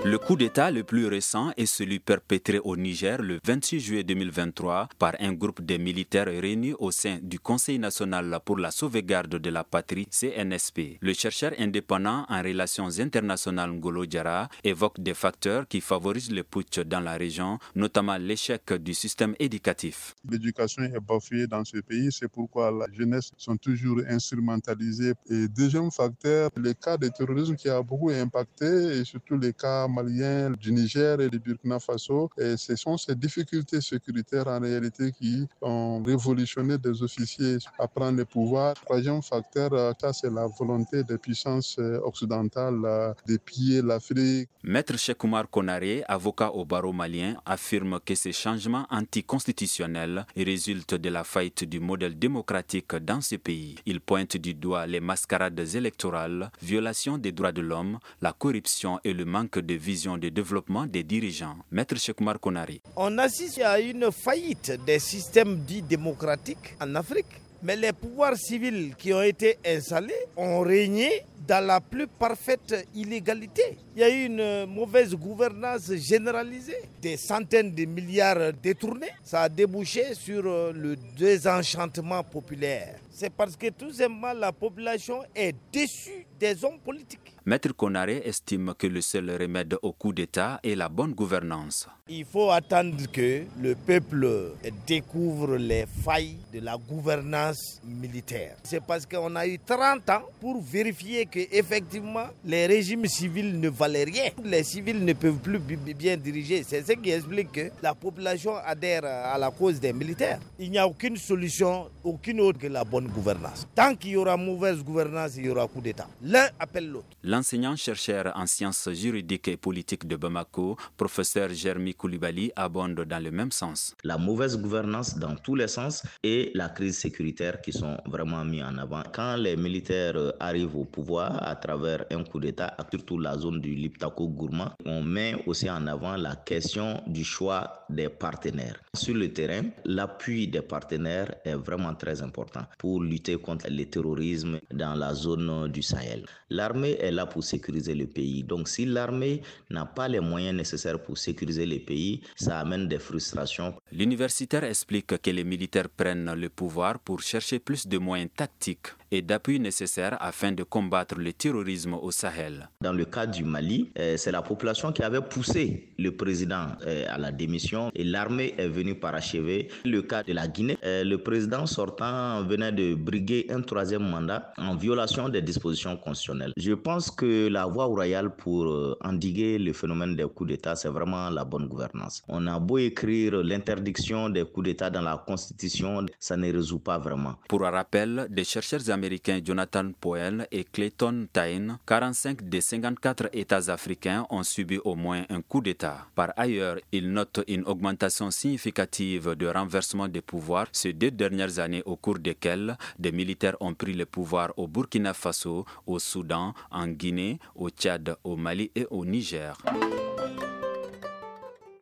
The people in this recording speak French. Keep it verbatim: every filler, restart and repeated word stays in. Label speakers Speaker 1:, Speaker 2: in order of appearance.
Speaker 1: Le coup d'État le plus récent est celui perpétré au Niger le vingt-six juillet deux mille vingt-trois par un groupe de militaires réunis au sein du Conseil national pour la sauvegarde de la patrie C N S P. Le chercheur indépendant en relations internationales Ngolo Diarra évoque des facteurs qui favorisent le putsch dans la région, notamment l'échec du système éducatif.
Speaker 2: L'éducation est bafouée dans ce pays, c'est pourquoi la jeunesse sont toujours instrumentalisées. Et deuxième facteur, le cas de terrorisme qui a beaucoup impacté, et surtout les cas maliens, du Niger et du Burkina Faso. Et ce sont ces difficultés sécuritaires en réalité qui ont révolutionné des officiers à prendre le pouvoir. Troisième facteur, ça c'est la volonté des puissances occidentales de piller l'Afrique.
Speaker 1: Maître Cheikh Oumar Konaré, avocat au barreau malien, affirme que ces changements anticonstitutionnels résultent de la faillite du modèle démocratique dans ce pays. Il pointe du doigt les mascarades électorales, violations des droits de l'homme, la corruption et le manque de vision de développement des dirigeants. Maître Cheikh Oumar Konaré.
Speaker 3: On assiste à une faillite des systèmes dits démocratiques en Afrique, mais les pouvoirs civils qui ont été installés ont régné dans la plus parfaite illégalité. Il y a eu une mauvaise gouvernance généralisée, des centaines de milliards détournés. Ça a débouché sur le désenchantement populaire. C'est parce que tout simplement la population est déçue des hommes politiques.
Speaker 1: Maître Konaré estime que le seul remède au coup d'État est la bonne gouvernance.
Speaker 3: Il faut attendre que le peuple découvre les failles de la gouvernance militaire. C'est parce qu'on a eu trente ans pour vérifier que effectivement les régimes civils ne valaient rien. Les civils ne peuvent plus bien diriger. C'est ce qui explique que la population adhère à la cause des militaires. Il n'y a aucune solution, aucune autre que la bonne gouvernance. Tant qu'il y aura mauvaise gouvernance, il y aura coup d'État. L'un appelle l'autre.
Speaker 1: L'enseignant-chercheur en sciences juridiques et politiques de Bamako, professeur Jeremy Koulibaly, abonde dans le même sens.
Speaker 4: La mauvaise gouvernance dans tous les sens et la crise sécuritaire qui sont vraiment mis en avant. Quand les militaires arrivent au pouvoir à travers un coup d'État, surtout la zone du Liptako-Gourma, on met aussi en avant la question du choix des partenaires. Sur le terrain, l'appui des partenaires est vraiment très important pour lutter contre le terrorisme dans la zone du Sahel. L'armée est là pour sécuriser le pays. Donc si l'armée n'a pas les moyens nécessaires pour sécuriser le pays, ça amène des frustrations.
Speaker 1: L'universitaire explique que les militaires prennent le pouvoir pour chercher plus de moyens tactiques et d'appui nécessaires afin de combattre le terrorisme au Sahel.
Speaker 4: Dans le cas du Mali, c'est la population qui avait poussé le président à la démission et l'armée est venue parachever. Le cas de la Guinée, le président sortant venait de briguer un troisième mandat en violation des dispositions constitutionnelles. Je pense que la voie royale pour endiguer le phénomène des coups d'État, c'est vraiment la bonne gouvernance. On a beau écrire l'interdiction des coups d'État dans la Constitution, ça ne résout pas vraiment.
Speaker 1: Pour un rappel, des chercheurs américains Jonathan Powell et Clayton Tyne, quarante-cinq des cinquante-quatre États africains ont subi au moins un coup d'État. Par ailleurs, ils notent une augmentation significative de renversement des pouvoirs ces deux dernières années au cours desquelles des militaires ont pris le pouvoir au Burkina Faso, au Soudan, en Guinée, au Tchad, au Mali et au Niger.